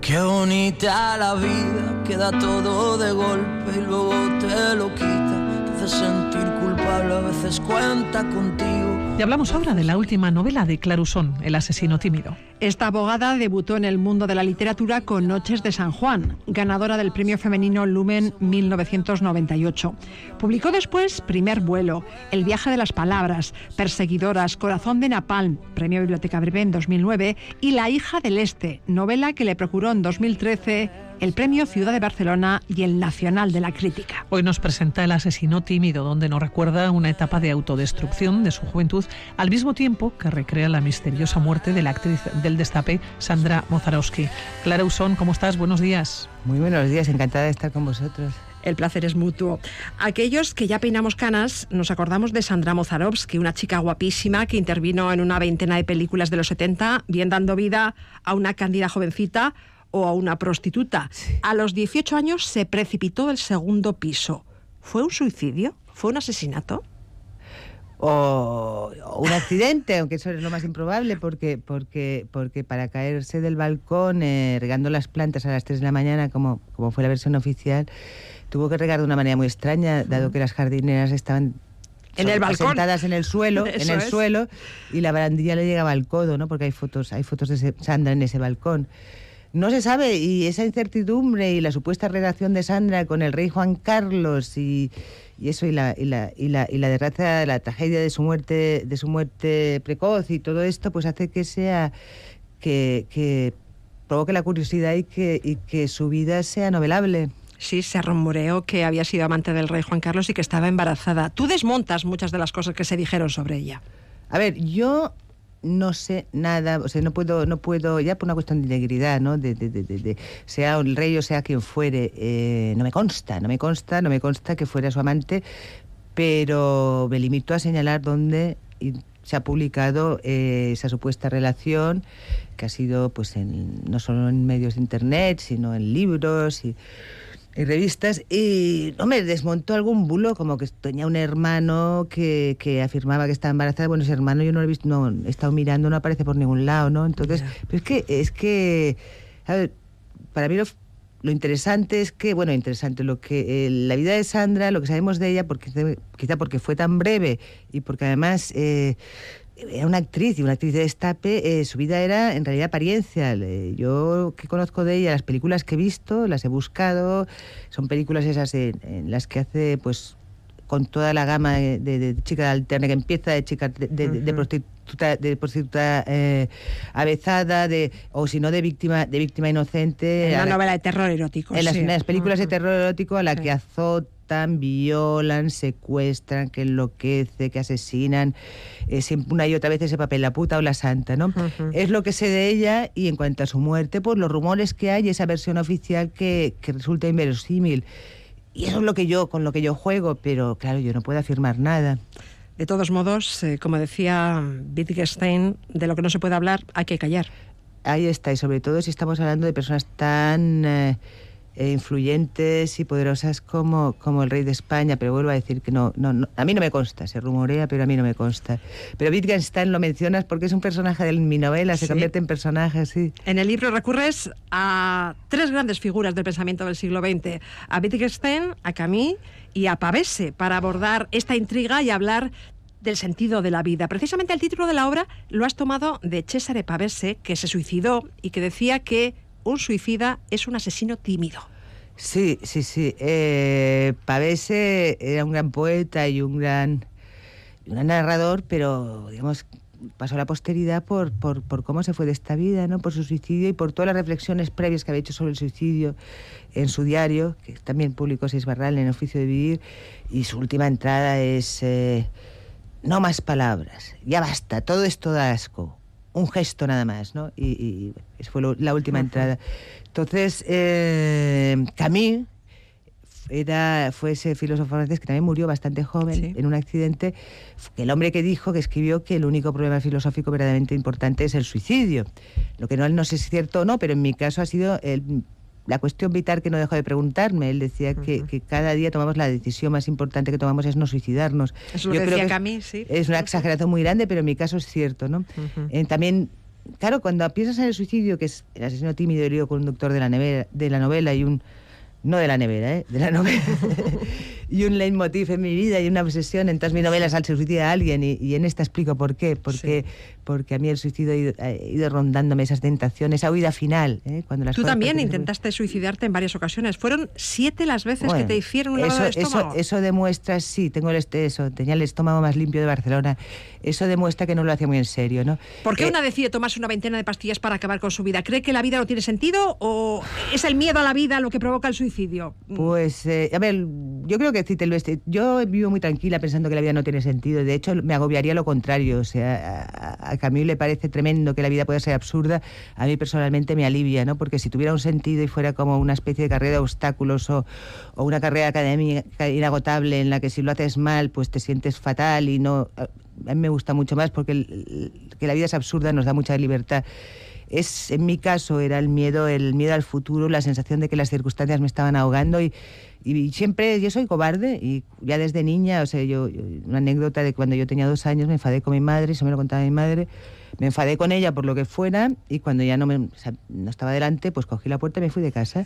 Qué bonita la vida, que da todo de golpe y luego te lo quita. Te hace sentir culpable, a veces cuenta contigo. Y hablamos ahora de la última novela de Clarusón, El asesino tímido. Esta abogada debutó en el mundo de la literatura con Noches de San Juan, ganadora del premio femenino Lumen 1998. Publicó después Primer vuelo, El viaje de las palabras, Perseguidoras, Corazón de Napalm, premio Biblioteca Breve en 2009, y La hija del Este, novela que le procuró en 2013 el premio Ciudad de Barcelona y el Nacional de la Crítica. Hoy nos presenta El asesino tímido, donde nos recuerda una etapa de autodestrucción de su juventud, al mismo tiempo que recrea la misteriosa muerte de la actriz del Destape, Sandra Mozarowski. Clarusón, ¿cómo estás? Buenos días. Muy buenos días, encantada de estar con vosotros. El placer es mutuo. Aquellos que ya peinamos canas nos acordamos de Sandra Mozarowski, una chica guapísima que intervino en una veintena de películas de los 70, bien dando vida a una cándida jovencita o a una prostituta. Sí. A los 18 años se precipitó del segundo piso. ¿Fue un suicidio? ¿Fue un asesinato? O un accidente, aunque eso es lo más improbable, porque para caerse del balcón regando las plantas a las 3 de la mañana, como fue la versión oficial, tuvo que regar de una manera muy extraña, dado que las jardineras estaban en el balcón, sentadas en el suelo, suelo, y la barandilla le llegaba al codo, ¿no? Porque hay fotos de Sandra en ese balcón. No se sabe, y esa incertidumbre y la supuesta relación de Sandra con el rey Juan Carlos y eso, y la desgracia, la tragedia de su muerte precoz y todo esto, pues hace que provoque la curiosidad y que su vida sea novelable. Sí, se rumoreó que había sido amante del rey Juan Carlos y que estaba embarazada. Tú desmontas muchas de las cosas que se dijeron sobre ella. A ver, yo no sé nada, o sea, no puedo, ya por una cuestión de integridad, ¿no? De sea el rey o sea quien fuere, no me consta que fuera su amante, pero me limito a señalar dónde se ha publicado esa supuesta relación, que ha sido pues no solo en medios de internet, sino en libros y revistas, y me desmontó algún bulo, como que tenía un hermano que afirmaba que estaba embarazada. Bueno, ese hermano yo no lo he visto, no he estado mirando, no aparece por ningún lado, ¿no? Entonces, pero es que a ver, para mí lo interesante es que, la vida de Sandra, lo que sabemos de ella, quizá porque fue tan breve y porque además era una actriz de Destape, su vida era en realidad apariencia. Yo que conozco de ella, las películas que he visto, las he buscado, son películas esas en las que hace pues con toda la gama de chica alterna, que empieza de chica de prostituta avezada, o si no de víctima inocente. En una novela de terror erótico. En las películas de terror erótico a la que azotan, violan, secuestran, que enloquece, que asesinan, una y otra vez ese papel, la puta o la santa, ¿no? Es lo que sé de ella, y en cuanto a su muerte, pues los rumores que hay, esa versión oficial que resulta inverosímil. Y eso es con lo que yo juego, pero claro, yo no puedo afirmar nada. De todos modos, como decía Wittgenstein, de lo que no se puede hablar hay que callar. Ahí está, y sobre todo si estamos hablando de personas tan influyentes y poderosas como el rey de España, pero vuelvo a decir que no, a mí no me consta, se rumorea, pero a mí no me consta. Pero Wittgenstein lo mencionas porque es un personaje de mi novela, se convierte en personaje, sí. En el libro recurres a 3 grandes figuras del pensamiento del siglo XX, a Wittgenstein, a Camus y a Pavese, para abordar esta intriga y hablar del sentido de la vida. Precisamente el título de la obra lo has tomado de Cesare Pavese, que se suicidó y que decía que un suicida es un asesino tímido. Sí. Pavese era un gran poeta y un gran narrador, pero digamos pasó a la posteridad por cómo se fue de esta vida, ¿no? Por su suicidio y por todas las reflexiones previas que había hecho sobre el suicidio en su diario, que también publicó Seix Barral en Oficio de Vivir, y su última entrada es no más palabras, ya basta, todo esto da asco, un gesto nada más, ¿no? Y esa fue la última entrada. Entonces, Camus fue ese filósofo francés que también murió bastante joven en un accidente, el hombre que escribió que el único problema filosófico verdaderamente importante es el suicidio. Lo que no sé si es cierto o no, pero en mi caso ha sido la cuestión vital que no dejó de preguntarme. Él decía que cada día tomamos la decisión más importante que tomamos es no suicidarnos. Es lo que decía Camus, sí. Es una exageración muy grande, pero en mi caso es cierto, ¿no? También claro, cuando piensas en el suicidio, que es el asesino tímido y herido conductor de la novela y un... No de la nevera, de la novela. Y un leitmotiv en mi vida y una obsesión en todas mis novelas al suicidio a alguien. Y en esta explico por qué. Porque a mí el suicidio ha ido rondándome esas tentaciones, esa huida final. Cuando las Tú también intentaste suicidarte en varias ocasiones. ¿Fueron 7 las veces que te hicieron un lavado de estómago? Eso demuestra, sí, tenía el estómago más limpio de Barcelona. Eso demuestra que no lo hacía muy en serio, ¿no? ¿Por qué una decide tomarse una veintena de pastillas para acabar con su vida? ¿Cree que la vida no tiene sentido o es el miedo a la vida lo que provoca el suicidio? Pues, a ver, yo creo que yo vivo muy tranquila pensando que la vida no tiene sentido. De hecho, me agobiaría lo contrario. O sea, a Camus le parece tremendo que la vida pueda ser absurda. A mí personalmente me alivia, ¿no? Porque si tuviera un sentido y fuera como una especie de carrera de obstáculos o una carrera académica inagotable en la que si lo haces mal, pues te sientes fatal y no... A mí me gusta mucho más porque que la vida es absurda nos da mucha libertad. En mi caso era el miedo al futuro, la sensación de que las circunstancias me estaban ahogando y siempre yo soy cobarde y ya desde niña, o sea, una anécdota de cuando yo tenía 2 años me enfadé con mi madre, eso me lo contaba mi madre, me enfadé con ella por lo que fuera y cuando ya no estaba delante, pues cogí la puerta y me fui de casa.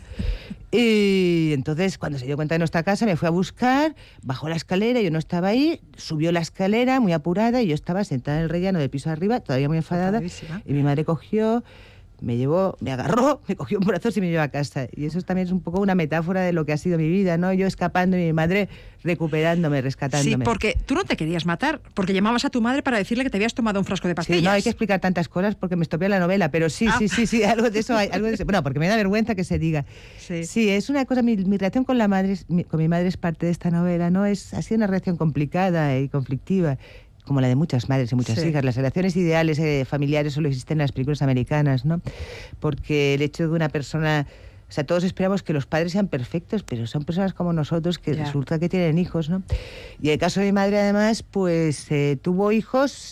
Y entonces cuando se dio cuenta de nuestra casa me fue a buscar, bajó la escalera, yo no estaba ahí, subió la escalera muy apurada y yo estaba sentada en el rellano del piso arriba, todavía muy enfadada, y mi madre cogió... Me agarró, me cogió un brazo y me llevó a casa. Y eso también es un poco una metáfora de lo que ha sido mi vida, ¿no? Yo escapando y mi madre recuperándome, rescatándome. Sí, porque tú no te querías matar, porque llamabas a tu madre para decirle que te habías tomado un frasco de pastillas. Sí, no hay que explicar tantas cosas porque me estropea la novela, pero sí, algo de eso hay. Bueno, porque me da vergüenza que se diga. Sí, es una cosa, mi relación con con mi madre es parte de esta novela, ¿no? Ha sido una relación complicada y conflictiva, como la de muchas madres y muchas hijas. Las relaciones ideales familiares solo existen en las películas americanas, ¿no? Porque el hecho de una persona... O sea, todos esperamos que los padres sean perfectos, pero son personas como nosotros que resulta que tienen hijos, ¿no? Y el caso de mi madre, además, pues tuvo hijos...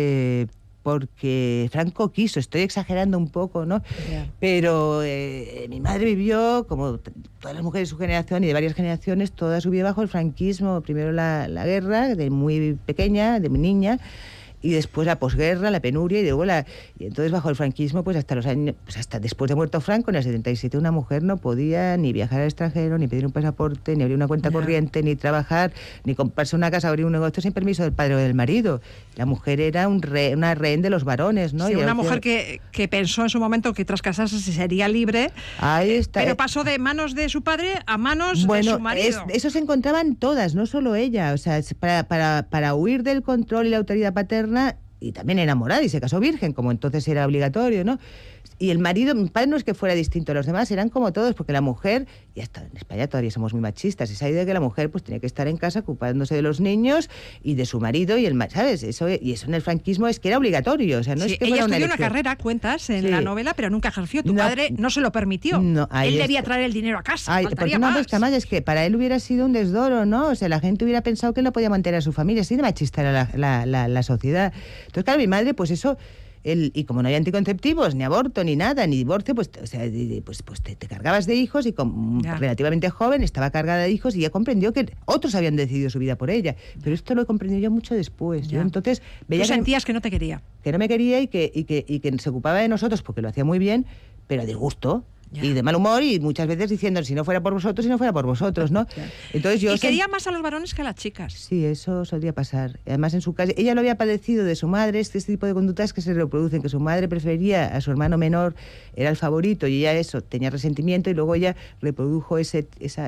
porque Franco quiso, estoy exagerando un poco, ¿no? Pero mi madre vivió, como todas las mujeres de su generación y de varias generaciones, toda su vida bajo el franquismo. Primero la guerra, de muy pequeña, de muy niña, y después la posguerra, la penuria, y luego y entonces bajo el franquismo, pues hasta los años, pues hasta después de muerto Franco, en el 77, una mujer no podía ni viajar al extranjero, ni pedir un pasaporte, ni abrir una cuenta corriente, ni trabajar, ni comprarse una casa, abrir un negocio sin permiso del padre o del marido. La mujer era una rehén de los varones, ¿no? Sí, una mujer que pensó en su momento que tras casarse sería libre. Ahí está. Pero pasó de manos de su padre a manos de su marido. Eso se encontraban todas, no solo ella. O sea, para huir del control y la autoridad paterna, y también enamorada, y se casó virgen, como entonces era obligatorio, ¿no? Y el marido, mi padre no es que fuera distinto a los demás, eran como todos, porque la mujer, y hasta en España todavía somos muy machistas, esa idea de que la mujer pues tenía que estar en casa ocupándose de los niños y de su marido y ¿sabes? Eso en el franquismo es que era obligatorio, o sea, no es que ella fuera estudió una carrera, cuentas, en la novela, pero nunca ejerció. Tu padre no se lo permitió. Él debía traer el dinero a casa, faltaría más. Porque más es que para él hubiera sido un desdoro, ¿no? O sea, la gente hubiera pensado que él no podía mantener a su familia, así de machista era la sociedad. Entonces, claro, mi madre, pues eso... y como no había anticonceptivos, ni aborto, ni nada, ni divorcio, pues te cargabas de hijos y relativamente joven estaba cargada de hijos y ya comprendió que otros habían decidido su vida por ella. Pero esto lo comprendió yo mucho después. Yo entonces veía ¿Tú sentías que no te quería? Que no me quería y que se ocupaba de nosotros porque lo hacía muy bien, pero a disgusto. Y de mal humor y muchas veces diciendo si no fuera por vosotros, ¿no? Entonces yo quería más a los varones que a las chicas. Sí, eso solía pasar. Además en su casa, ella lo había padecido de su madre, este tipo de conductas que se reproducen, que su madre prefería a su hermano menor, era el favorito y ella tenía resentimiento y luego ella reprodujo esa.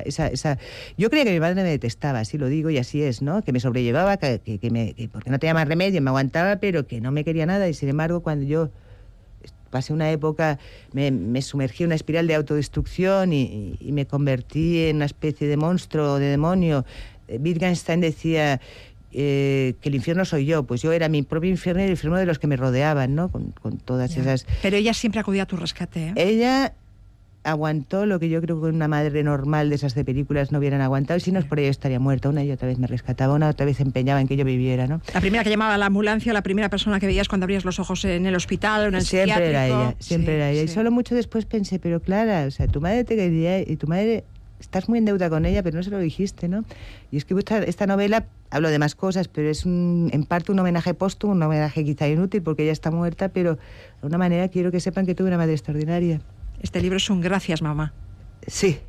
Yo creía que mi madre me detestaba, así lo digo y así es, ¿no? Que me sobrellevaba, que porque no tenía más remedio, me aguantaba, pero que no me quería nada y sin embargo cuando yo pasé una época, me sumergí en una espiral de autodestrucción y me convertí en una especie de monstruo o de demonio. Wittgenstein decía que el infierno soy yo, pues yo era mi propio infierno y el infierno de los que me rodeaban, ¿no? Con todas esas... Pero ella siempre acudía a tu rescate, ¿eh? Ella aguantó lo que yo creo que una madre normal de esas de películas no hubieran aguantado, y si no es por ello estaría muerta. Una y otra vez me rescataba, una otra vez empeñaba en que yo viviera, ¿no? La primera que llamaba a la ambulancia, la primera persona que veías cuando abrías los ojos en el hospital o en el psiquiátrico. Siempre era ella. Y solo mucho después pensé, pero Clara, o sea, tu madre te quería y tu madre... Estás muy en deuda con ella, pero no se lo dijiste, ¿no? Y es que esta novela hablo de más cosas, pero es en parte un homenaje póstumo, un homenaje quizá inútil porque ella está muerta, pero de alguna manera quiero que sepan que tuve una madre extraordinaria. Este libro es un gracias, mamá. Sí.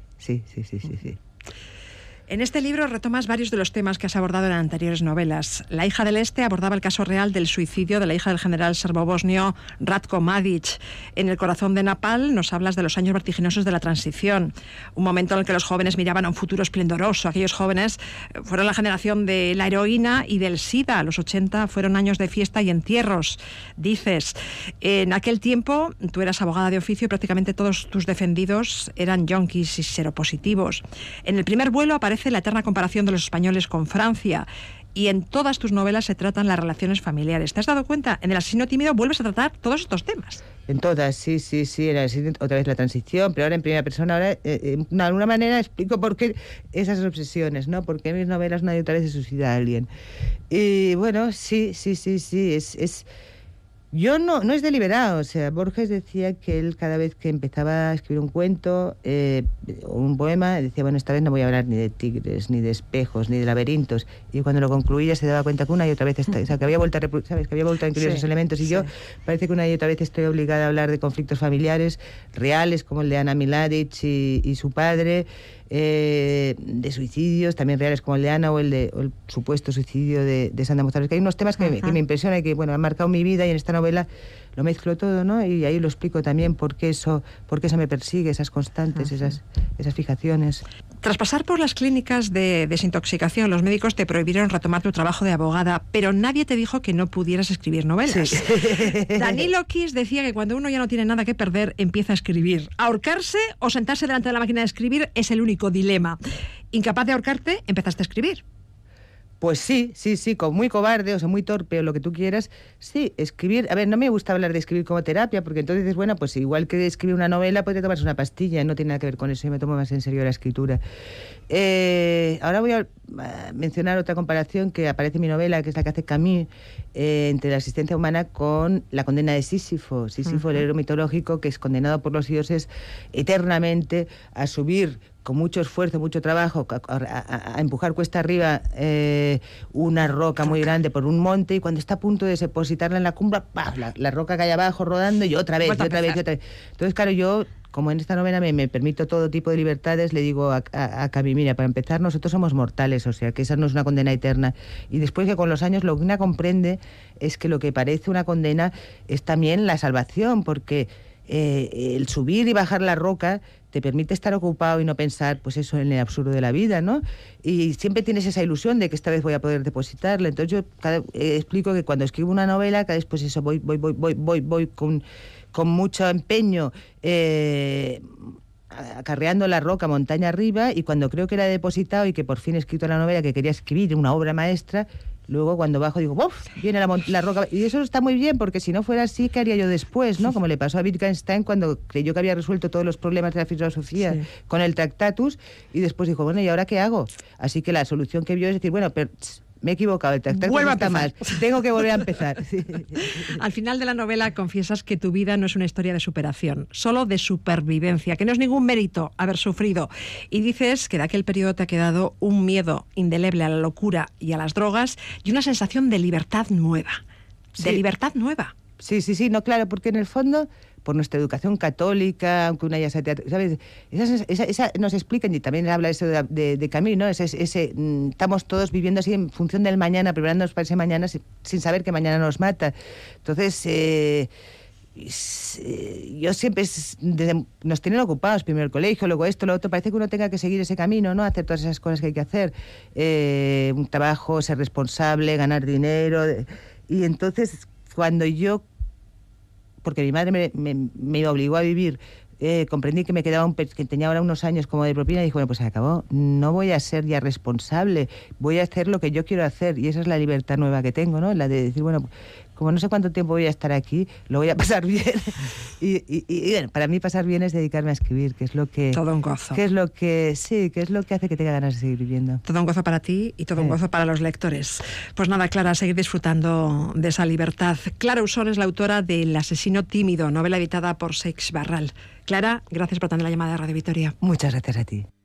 En este libro retomas varios de los temas que has abordado en anteriores novelas. La hija del Este abordaba el caso real del suicidio de la hija del general serbobosnio Ratko Mladic. En El corazón de Napal nos hablas de los años vertiginosos de la transición, un momento en el que los jóvenes miraban a un futuro esplendoroso. Aquellos jóvenes fueron la generación de la heroína y del SIDA. Los 80 fueron años de fiesta y entierros. Dices, en aquel tiempo tú eras abogada de oficio y prácticamente todos tus defendidos eran yonkis y seropositivos. En El primer vuelo aparece la eterna comparación de los españoles con Francia, y en todas tus novelas se tratan las relaciones familiares. ¿Te has dado cuenta? En El asesino tímido vuelves a tratar todos estos temas. En todas, sí. Otra vez la transición, pero ahora en primera persona. Ahora, de alguna manera, explico por qué esas obsesiones, ¿no? Porque en mis novelas una y otra vez se suicida a alguien. Y bueno, sí. Yo no es deliberado, o sea, Borges decía que él cada vez que empezaba a escribir un cuento o un poema, decía, bueno, esta vez no voy a hablar ni de tigres, ni de espejos, ni de laberintos, y cuando lo concluía se daba cuenta que una y otra vez, o sea, que había vuelto a incluir esos elementos, y yo parece que una y otra vez estoy obligada a hablar de conflictos familiares reales, como el de Ana Mladic y su padre, de suicidios también reales como el de Ana o el supuesto suicidio de Sandra Mozart. Que hay unos temas que me impresionan y que han marcado mi vida, y en esta novela lo mezclo todo, ¿no? Y ahí lo explico también por qué eso me persigue, esas constantes, esas fijaciones. Tras pasar por las clínicas de desintoxicación, los médicos te prohibieron retomar tu trabajo de abogada, pero nadie te dijo que no pudieras escribir novelas. Sí. Danilo Kiss decía que cuando uno ya no tiene nada que perder, empieza a escribir. Ahorcarse o sentarse delante de la máquina de escribir es el único dilema. Incapaz de ahorcarte, empezaste a escribir. Pues sí, muy cobarde, o sea, muy torpe, o lo que tú quieras. Sí, escribir. A ver, no me gusta hablar de escribir como terapia, porque entonces dices, bueno, pues igual que escribir una novela, puede tomarse una pastilla, no tiene nada que ver con eso, yo me tomo más en serio la escritura. Ahora voy a mencionar otra comparación que aparece en mi novela, que es la que hace Camus, entre la existencia humana con la condena de Sísifo. Sísifo, el héroe mitológico que es condenado por los dioses eternamente a subir con mucho esfuerzo, mucho trabajo, a empujar cuesta arriba una roca muy grande por un monte, y cuando está a punto de depositarla en la cumbre, ¡paf!, la roca cae abajo rodando, y otra vez. Entonces, claro, yo, como en esta novela me permito todo tipo de libertades, le digo a Cami, mira, para empezar, nosotros somos mortales, o sea, que esa no es una condena eterna. Y después, que con los años lo que una comprende es que lo que parece una condena es también la salvación, porque el subir y bajar la roca te permite estar ocupado y no pensar, pues eso, en el absurdo de la vida, ¿no? Y siempre tienes esa ilusión de que esta vez voy a poder depositarla. Entonces yo explico que cuando escribo una novela, cada vez pues eso, voy con mucho empeño, acarreando la roca montaña arriba, y cuando creo que la he depositado y que por fin he escrito la novela que quería escribir, una obra maestra, luego cuando bajo digo, ¡buf!, viene la roca. Y eso está muy bien, porque si no fuera así, ¿qué haría yo después, no? Como le pasó a Wittgenstein cuando creyó que había resuelto todos los problemas de la filosofía con el Tractatus, y después dijo, bueno, ¿y ahora qué hago? Así que la solución que vio es decir, bueno, pero me he equivocado, el Tractatus está mal, tengo que volver a empezar. Sí. Al final de la novela confiesas que tu vida no es una historia de superación, solo de supervivencia, que no es ningún mérito haber sufrido. Y dices que de aquel periodo te ha quedado un miedo indeleble a la locura y a las drogas, y una sensación de libertad nueva. De libertad nueva. Sí, no, claro, porque en el fondo, por nuestra educación católica, aunque una ya sea teatro, ¿sabes? Esa nos explican, y también habla eso de Camus, ¿no? Estamos todos viviendo así en función del mañana, preparándonos para ese mañana sin saber que mañana nos mata. Entonces, yo siempre, nos tienen ocupados, primero el colegio, luego esto, lo otro, parece que uno tenga que seguir ese camino, ¿no? Hacer todas esas cosas que hay que hacer. Un trabajo, ser responsable, ganar dinero. Y entonces, cuando yo, porque mi madre me obligó a vivir, comprendí que me quedaba que tenía ahora unos años como de propina, y dije, bueno, pues se acabó, no voy a ser ya responsable, voy a hacer lo que yo quiero hacer, y esa es la libertad nueva que tengo, ¿no? La de decir, bueno, como no sé cuánto tiempo voy a estar aquí, lo voy a pasar bien. y bueno, para mí pasar bien es dedicarme a escribir, que es lo que... Todo un gozo. Que es lo que hace que tenga ganas de seguir viviendo. Todo un gozo para ti y todo un gozo para los lectores. Pues nada, Clara, seguir disfrutando de esa libertad. Clara Usón es la autora de El asesino tímido, novela editada por Seix Barral. Clara, gracias por atender la llamada de Radio Vitoria. Muchas gracias a ti.